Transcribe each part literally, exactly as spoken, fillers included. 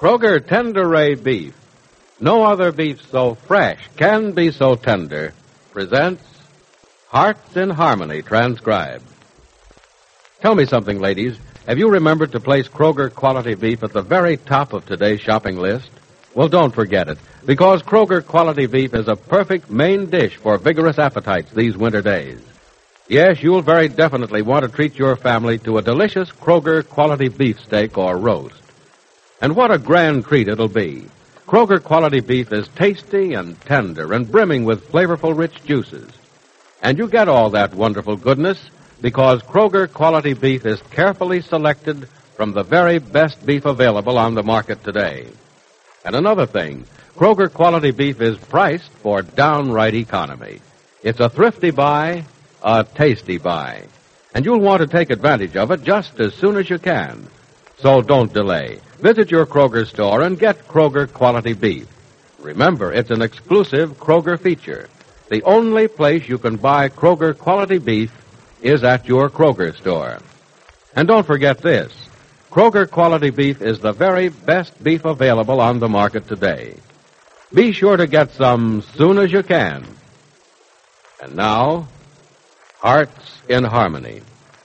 Kroger Tender Ray Beef, no other beef so fresh can be so tender, presents Hearts in Harmony, transcribed. Tell me something, ladies. Have you remembered to place Kroger quality beef at the very top of today's shopping list? Well, don't forget it, because Kroger quality beef is a perfect main dish for vigorous appetites these winter days. Yes, you'll very definitely want to treat your family to a delicious Kroger quality beef steak or roast. And what a grand treat it'll be. Kroger quality beef is tasty and tender and brimming with flavorful rich juices. And you get all that wonderful goodness because Kroger quality beef is carefully selected from the very best beef available on the market today. And another thing, Kroger quality beef is priced for downright economy. It's a thrifty buy, a tasty buy. And you'll want to take advantage of it just as soon as you can. So don't delay. Visit your Kroger store and get Kroger quality beef. Remember, it's an exclusive Kroger feature. The only place you can buy Kroger quality beef is at your Kroger store. And don't forget this. Kroger quality beef is the very best beef available on the market today. Be sure to get some soon as you can. And now, Hearts in Harmony.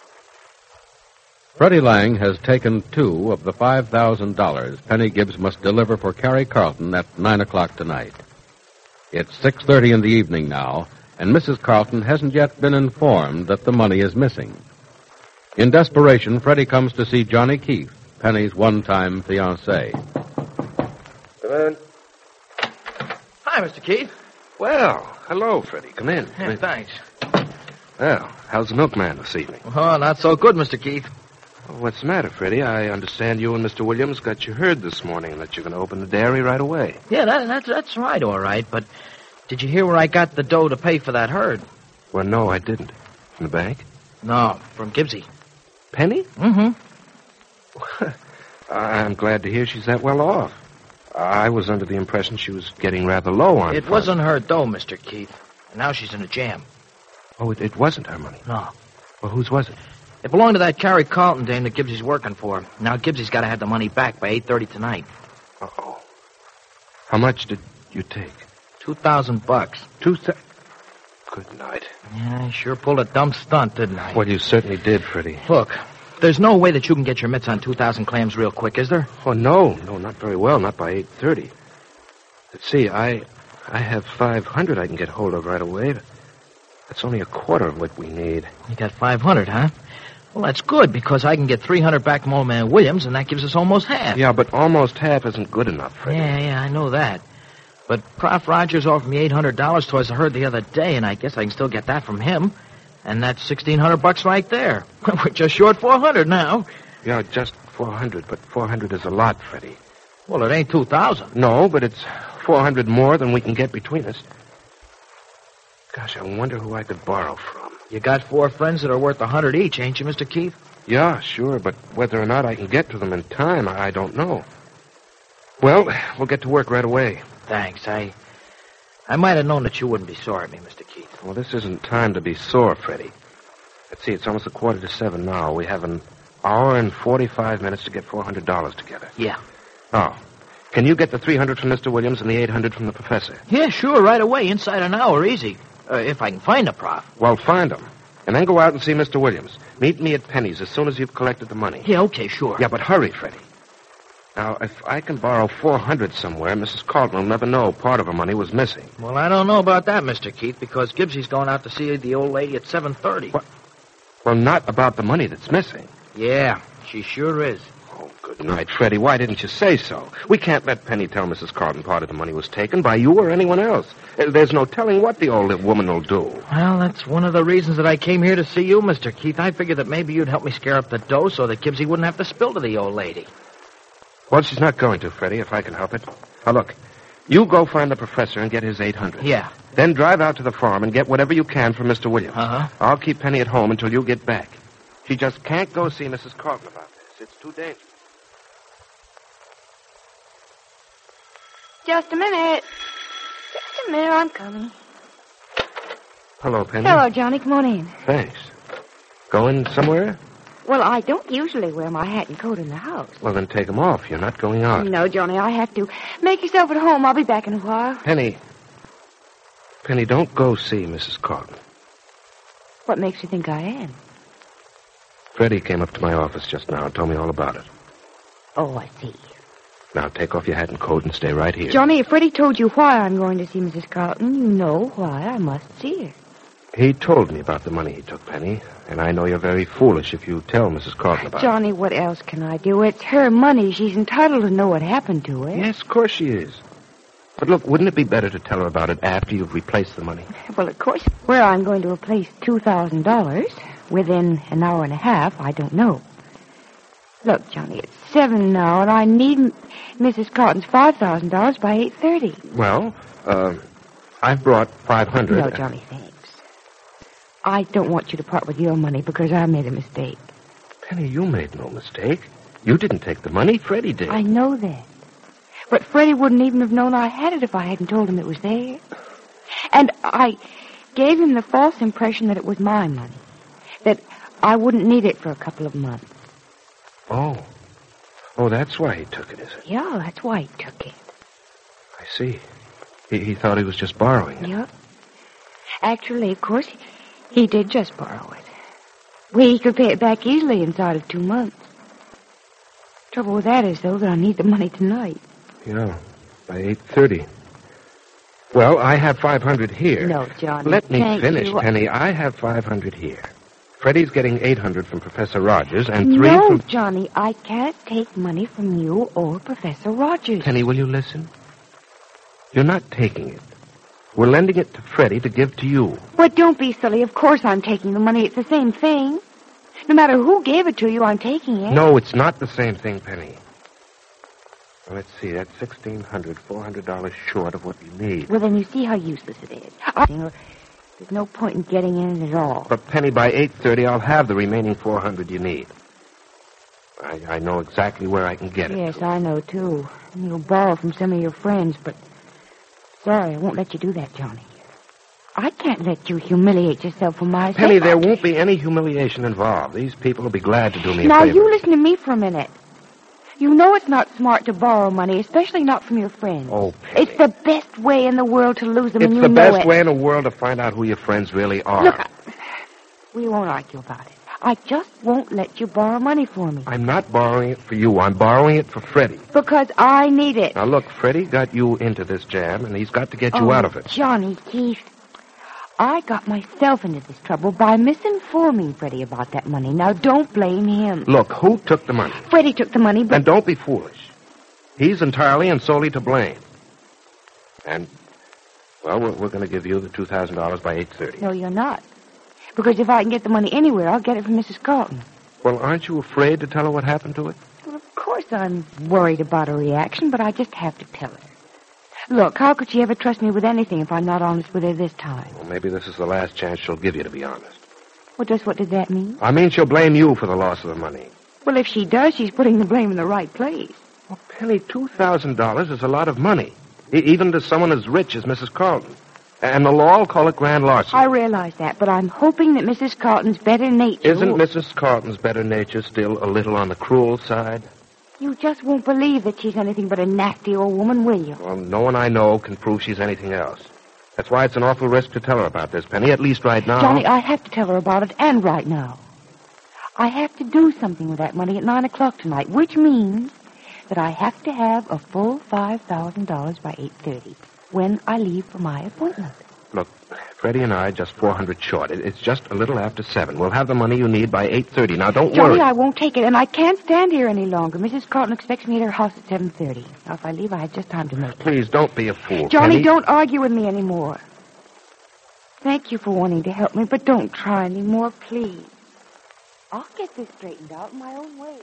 Freddie Lang has taken two of the five thousand dollars Penny Gibbs must deliver for Carrie Carlton at nine o'clock tonight. It's six thirty in the evening now, and Missus Carlton hasn't yet been informed that the money is missing. In desperation, Freddie comes to see Johnny Keefe, Penny's one-time fiancé. Come in. Hi, Mister Keefe. Well, hello, Freddie. Come in. Come Yeah, in. thanks. Well, how's the milkman this evening? Oh, not so good, Mister Keefe. Well, what's the matter, Freddie? I understand you and Mister Williams got your herd this morning and that you're going to open the dairy right away. Yeah, that, that's, that's right, all right. But did you hear where I got the dough to pay for that herd? Well, no, I didn't. From the bank? No, from Gibbsy. Penny? Mm-hmm. I'm glad to hear she's that well off. I was under the impression she was getting rather low on It funds. wasn't her dough, Mister Keefe. And now she's in a jam. Oh, it, it wasn't her money? No. Well, whose was it? It belonged to that Carrie Carlton dame that Gibbsy's working for. Now Gibbsy's got to have the money back by eight thirty tonight. Uh-oh. How much did you take? Two thousand bucks. Two thou... Good night. Yeah, I sure pulled a dumb stunt, didn't I? Well, you certainly did, Freddie. Look, there's no way that you can get your mitts on two thousand clams real quick, is there? Oh, no. No, not very well. Not by eight thirty. Let's see. I I have five hundred I can get hold of right away. But that's only a quarter of what we need. You got five hundred, huh? Well, that's good, because I can get three hundred back from old man Williams, and that gives us almost half. Yeah, but almost half isn't good enough, Freddie. Yeah, yeah, I know that. But Prof Rogers offered me eight hundred dollars towards the herd the other day, and I guess I can still get that from him. And that's sixteen hundred bucks right there. We're just short four hundred now. Yeah, just four hundred, but four hundred is a lot, Freddie. Well, it ain't two thousand. No, but it's four hundred more than we can get between us. Gosh, I wonder who I could borrow from. You got four friends that are worth a hundred each, ain't you, Mister Keefe? Yeah, sure, but whether or not I can get to them in time, I don't know. Well, we'll get to work right away. Thanks. I I might have known that you wouldn't be sore at me, Mister Keefe. Well, this isn't time to be sore, Freddie. Let's see, it's almost a quarter to seven now. We have an hour and forty-five minutes to get four hundred dollars together. Yeah. Oh. Can you get the three hundred from Mister Williams and the eight hundred from the professor? Yeah, sure, right away, inside an hour, easy. Uh, if I can find the prof. Well, find them. And then go out and see Mister Williams. Meet me at Penny's as soon as you've collected the money. Yeah, okay, sure. Yeah, but hurry, Freddie. Now, if I can borrow four hundred somewhere, Missus Carlton will never know part of her money was missing. Well, I don't know about that, Mister Keefe, because Gibbsy's going out to see the old lady at seven thirty. What? Well, not about the money that's missing. Yeah, she sure is. Oh, good night, Freddie. Why didn't you say so? We can't let Penny tell Missus Carlton part of the money was taken by you or anyone else. There's no telling what the old woman will do. Well, that's one of the reasons that I came here to see you, Mister Keefe. I figured that maybe you'd help me scare up the dough so that Gibbsy wouldn't have to spill to the old lady. Well, she's not going to, Freddie, if I can help it. Now, look, you go find the professor and get his eight hundred. Yeah. Then drive out to the farm and get whatever you can from Mister Williams. Uh-huh. I'll keep Penny at home until you get back. She just can't go see Missus Carlton about this. It's too dangerous. Just a minute. Just a minute, I'm coming. Hello, Penny. Hello, Johnny. Come on in. Thanks. Going somewhere? Well, I don't usually wear my hat and coat in the house. Well, then take them off. You're not going out. No, Johnny, I have to. Make yourself at home. I'll be back in a while. Penny. Penny, don't go see Missus Carlton. What makes you think I am? Freddie came up to my office just now and told me all about it. Oh, I see. Now, take off your hat and coat and stay right here. Johnny, if Freddie told you why I'm going to see Missus Carlton, you know why I must see her. He told me about the money he took, Penny, and I know you're very foolish if you tell Missus Carlton about Johnny, what else can I do? It's her money. She's entitled to know what happened to it. it. Yes, of course she is. But look, wouldn't it be better to tell her about it after you've replaced the money? Well, of course. Where I'm going to replace two thousand dollars within an hour and a half, I don't know. Look, Johnny, it's seven now, and I need Missus Carlton's five thousand dollars by eight thirty. Well, uh, I've brought five hundred dollars. No, Johnny, thanks. I don't want you to part with your money because I made a mistake. Penny, you made no mistake. You didn't take the money. Freddie did. I know that. But Freddie wouldn't even have known I had it if I hadn't told him it was there. And I gave him the false impression that it was my money. That I wouldn't need it for a couple of months. Oh. Oh, that's why he took it, is it? Yeah, that's why he took it. I see. He, he thought he was just borrowing it. Yep. Actually, of course, he, he did just borrow it. We could pay it back easily inside of two months. Trouble with that is, though, that I need the money tonight. Yeah, by eight thirty. Well, I have five hundred here. No, Johnny. Let me thank finish, you. Penny. I have five hundred here. Freddie's getting eight hundred from Professor Rogers and three no, from... Johnny, I can't take money from you or Professor Rogers. Penny, will you listen? You're not taking it. We're lending it to Freddie to give to you. But don't be silly. Of course I'm taking the money. It's the same thing. No matter who gave it to you, I'm taking it. No, it's not the same thing, Penny. Well, let's see. That's sixteen hundred dollars, four hundred dollars short of what you need. Well, then you see how useless it is. I, there's no point in getting in it at all. But, Penny, by eight thirty, I'll have the remaining four hundred dollars you need. I, I know exactly where I can get it. Yes, I know, too. You'll borrow from some of your friends, but... Sorry, I won't let you do that, Johnny. I can't let you humiliate yourself for my sake. Penny, there won't be any humiliation involved. These people will be glad to do me a now, favor. you listen to me for a minute. You know it's not smart to borrow money, especially not from your friends. Oh, Penny. It's the best way in the world to lose them, It's and you the know best it. way in the world to find out who your friends really are. Look, I, we won't argue about it. I just won't let you borrow money for me. I'm not borrowing it for you. I'm borrowing it for Freddie. Because I need it. Now, look, Freddie got you into this jam, and he's got to get oh, you out of it. Johnny Keith, I got myself into this trouble by misinforming Freddie about that money. Now, don't blame him. Look, who took the money? Freddie took the money, but... And don't be foolish. He's entirely and solely to blame. And, well, we're, we're going to give you the two thousand dollars by eight thirty. No, you're not. Because if I can get the money anywhere, I'll get it from Missus Carlton. Well, aren't you afraid to tell her what happened to it? Well, of course I'm worried about her reaction, but I just have to tell her. Look, how could she ever trust me with anything if I'm not honest with her this time? Well, maybe this is the last chance she'll give you, to be honest. Well, just what does that mean? I mean, she'll blame you for the loss of the money. Well, if she does, she's putting the blame in the right place. Well, Penny, two thousand dollars is a lot of money, e- even to someone as rich as Missus Carlton. And the law will call it grand larceny. I realize that, but I'm hoping that Missus Carlton's better nature... Isn't will... Missus Carlton's better nature still a little on the cruel side? You just won't believe that she's anything but a nasty old woman, will you? Well, no one I know can prove she's anything else. That's why it's an awful risk to tell her about this, Penny, at least right now. Johnny, I have to tell her about it, and right now. I have to do something with that money at nine o'clock tonight, which means that I have to have a full five thousand dollars by eight thirty when I leave for my appointment. Look, Freddie and I just four hundred short. It- It's just a little after seven. We'll have the money you need by eight thirty. Now, don't Johnny, worry. I won't take it, and I can't stand here any longer. Missus Carlton expects me at her house at seven thirty. Now, if I leave, I have just time to make it. Please, don't be a fool, Johnny, Penny. don't argue with me anymore. Thank you for wanting to help me, but don't try anymore, please. I'll get this straightened out in my own way.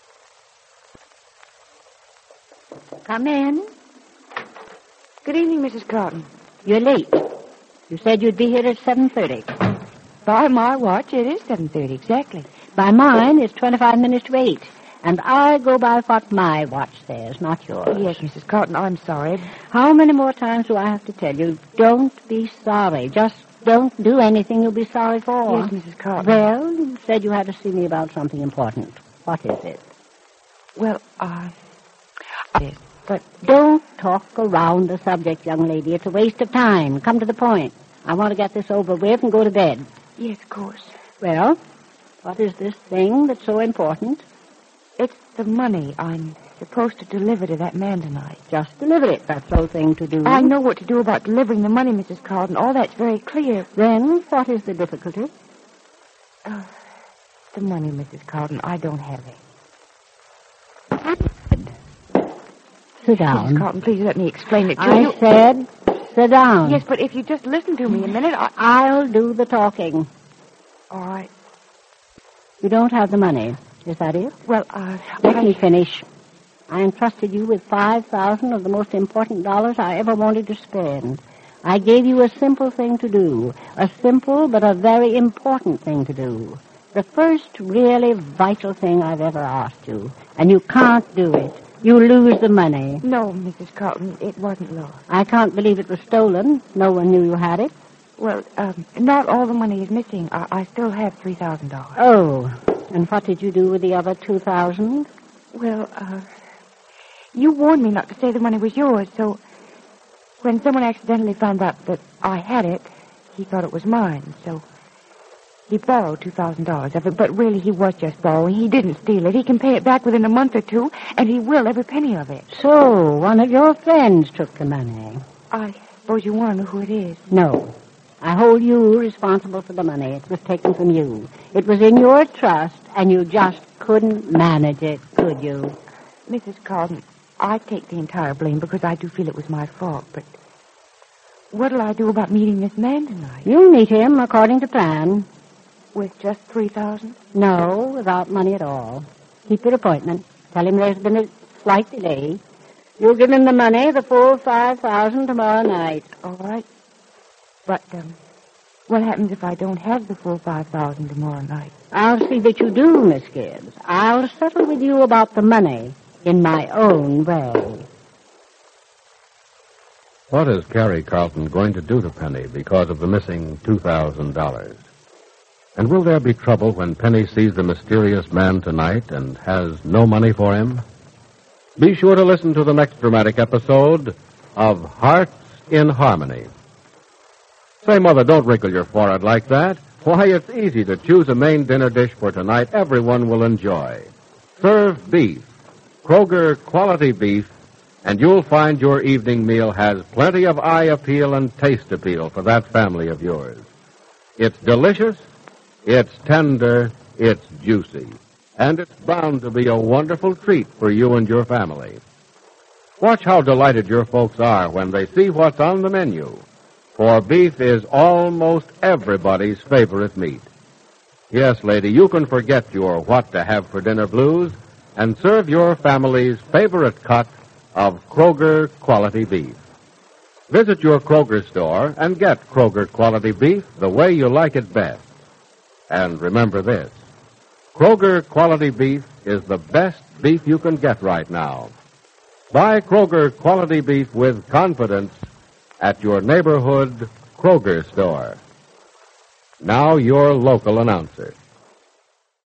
Come in. Good evening, Missus Carlton. You're late. You said you'd be here at seven thirty. By my watch, it is seven thirty exactly. By mine, it's twenty-five minutes to eight. And I go by what my watch says, not yours. Yes, Missus Carlton, I'm sorry. How many more times do I have to tell you? Don't be sorry. Just don't do anything you'll be sorry for. Yes, Missus Carton. Well, you said you had to see me about something important. What is it? Well, uh... Yes, but... Don't talk around the subject, young lady. It's a waste of time. Come to the point. I want to get this over with and go to bed. Yes, of course. Well, what is this thing that's so important? It's the money I'm supposed to deliver to that man tonight. Just deliver it. That's the whole thing to do. I know what to do about delivering the money, Missus Carton. All that's very clear. Then what is the difficulty? Uh, the money, Missus Carton. I don't have it. Sit down. Missus Carton, please let me explain it to I you. said sit down. Yes, but if you just listen to me a minute, I... I'll do the talking. All right. You don't have the money. Is that it? Well, uh... Let I... me finish. I entrusted you with five thousand of the most important dollars I ever wanted to spend. I gave you a simple thing to do. A simple but a very important thing to do. The first really vital thing I've ever asked you. And you can't do it. You lose the money. No, Missus Carton, it wasn't lost. I can't believe it was stolen. No one knew you had it. Well, um, not all the money is missing. I, I still have three thousand dollars. Oh, and what did you do with the other two thousand? Well, uh, you warned me not to say the money was yours, so when someone accidentally found out that I had it, he thought it was mine, so he borrowed two thousand dollars of it, but really he was just borrowing. He didn't steal it. He can pay it back within a month or two, and he will, every penny of it. So, one of your friends took the money. I suppose you want to know who it is. No. I hold you responsible for the money. It was taken from you. It was in your trust, and you just couldn't manage it, could you? Missus Carton, I take the entire blame because I do feel it was my fault, but what'll I do about meeting this man tonight? You'll meet him according to plan. With just three thousand? No, without money at all. Keep your appointment. Tell him there's been a slight delay. You'll give him the money, the full five thousand tomorrow night. All right. But, um, what happens if I don't have the full five thousand tomorrow night? I'll see that you do, Miss Gibbs. I'll settle with you about the money in my own way. What is Carrie Carlton going to do to Penny because of the missing two thousand dollars? And will there be trouble when Penny sees the mysterious man tonight and has no money for him? Be sure to listen to the next dramatic episode of Hearts in Harmony. Say, Mother, don't wrinkle your forehead like that. Why, it's easy to choose a main dinner dish for tonight everyone will enjoy. Serve beef, Kroger quality beef, and you'll find your evening meal has plenty of eye appeal and taste appeal for that family of yours. It's delicious, it's tender, it's juicy, and it's bound to be a wonderful treat for you and your family. Watch how delighted your folks are when they see what's on the menu, for beef is almost everybody's favorite meat. Yes, lady, you can forget your what-to-have-for-dinner blues and serve your family's favorite cut of Kroger quality beef. Visit your Kroger store and get Kroger quality beef the way you like it best. And remember this, Kroger quality beef is the best beef you can get right now. Buy Kroger quality beef with confidence at your neighborhood Kroger store. Now your local announcer.